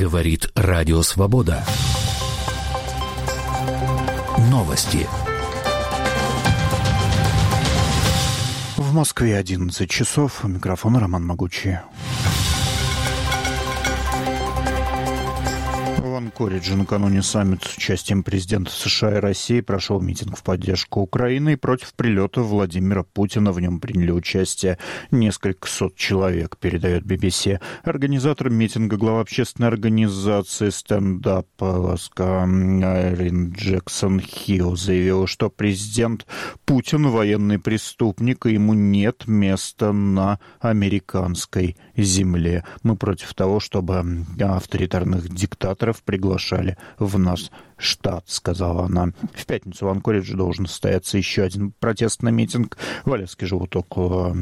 Говорит Радио Свобода. Новости. В Москве 11 часов. У микрофона Роман Могучий. В Анкоридже накануне саммита с участием президента США и России прошел митинг в поддержку Украины и против прилета Владимира Путина. В нем приняли участие несколько сот человек, передает BBC. Организатор митинга, глава общественной организации «Стендап» Alaska Айрин Джексон-Хилл заявила, что президент Путин военный преступник, и ему нет места на американской земле. Мы против того, чтобы авторитарных диктаторов приглашали в наш штат, сказала она. В пятницу в Анкоридже должен состояться еще один протестный митинг. В Аляске живут около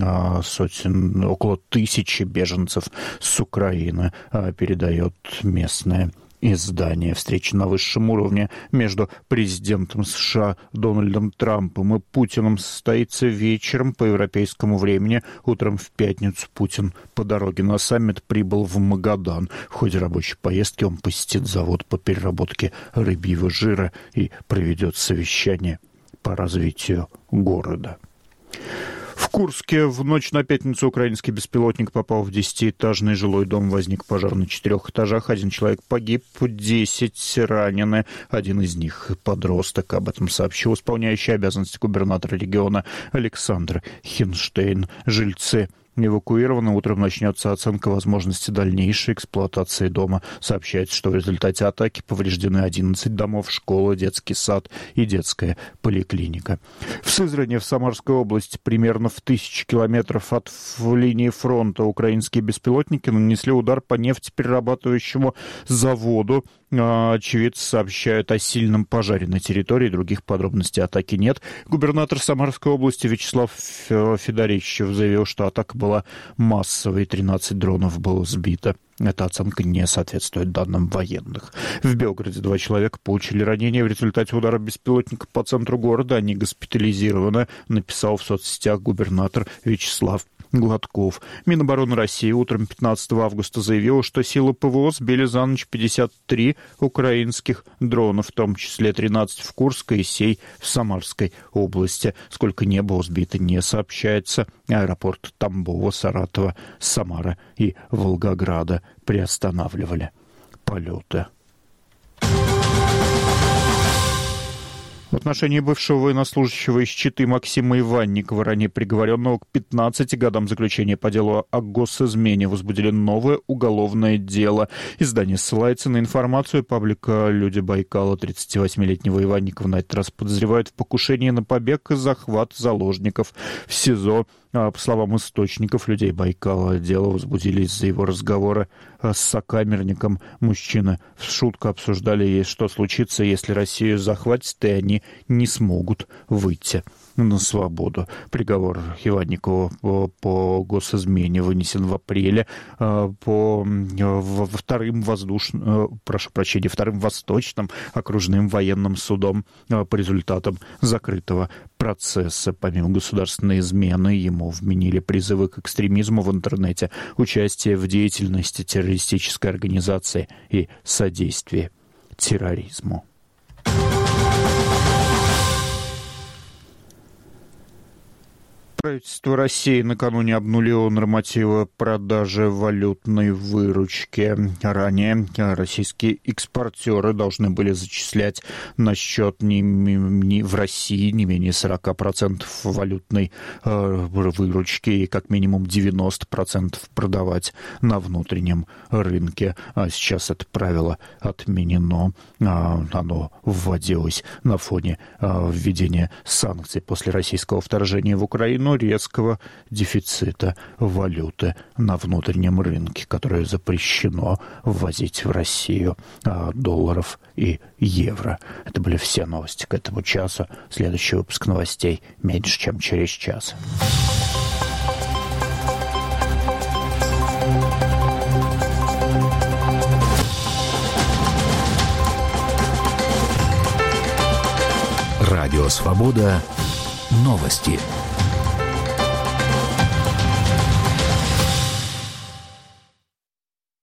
1000 беженцев с Украины, передает местное издание. Встреча на высшем уровне между президентом США Дональдом Трампом и Путиным состоится вечером по европейскому времени. Утром в пятницу Путин по дороге на саммит прибыл в Магадан. В ходе рабочей поездки он посетит завод по переработке рыбьего жира и проведет совещание по развитию города. В Курске в ночь на пятницу украинский беспилотник попал в 10-этажный жилой дом. Возник пожар на 4 этажах. 1 человек погиб, 10 ранены. Один из них подросток. Об этом сообщил исполняющий обязанности губернатора региона Александр Хинштейн. Жильцы эвакуированы. Утром начнется оценка возможности дальнейшей эксплуатации дома. Сообщается, что в результате атаки повреждены 11 домов, школа, детский сад и детская поликлиника. В Сызрани, в Самарской области, примерно в 1000 километров от линии фронта, украинские беспилотники нанесли удар по нефтеперерабатывающему заводу. Очевидцы сообщают о сильном пожаре на территории. Других подробностей атаки нет. Губернатор Самарской области Вячеслав Федорищев заявил, что атака была массовой. 13 дронов было сбито. Эта оценка не соответствует данным военных. В Белгороде 2 человека получили ранения в результате удара беспилотника по центру города. Они госпитализированы, написал в соцсетях губернатор Вячеслав Гладков. Минобороны России утром 15 августа заявила, что силы ПВО сбили за ночь 53 украинских дрона, в том числе 13 в Курской и 7 в Самарской области. Сколько не было сбито, не сообщается. Аэропорты Тамбова, Саратова, Самара и Волгограда приостанавливали полеты. В отношении бывшего военнослужащего из Читы Максима Иванникова, ранее приговоренного к 15 годам заключения по делу о госизмене, возбудили новое уголовное дело. Издание ссылается на информацию паблика «Люди Байкала». 38-летнего Иванникова на этот раз подозревают в покушении на побег и захват заложников в СИЗО. По словам источников «Людей Байкала», дело возбудили из-за его разговора с сокамерником. Мужчины в шутку обсуждали, что случится, если Россию захватит, и они не смогут выйти на свободу. Приговор Иванникову по госизмене вынесен в апреле вторым Восточным окружным военным судом по результатам закрытого процесса. Помимо государственной измены, ему вменили призывы к экстремизму в интернете, участие в деятельности террористической организации и содействие терроризму. Правительство России накануне обнулило нормативы продажи валютной выручки. Ранее российские экспортеры должны были зачислять на счет в России не менее 40% валютной выручки и как минимум 90% продавать на внутреннем рынке. А сейчас это правило отменено. Оно вводилось на фоне введения санкций после российского вторжения в Украину, резкого дефицита валюты на внутреннем рынке, которое запрещено ввозить в Россию долларов и евро. Это были все новости к этому часу. Следующий выпуск новостей меньше, чем через час. Радио Свобода. Новости.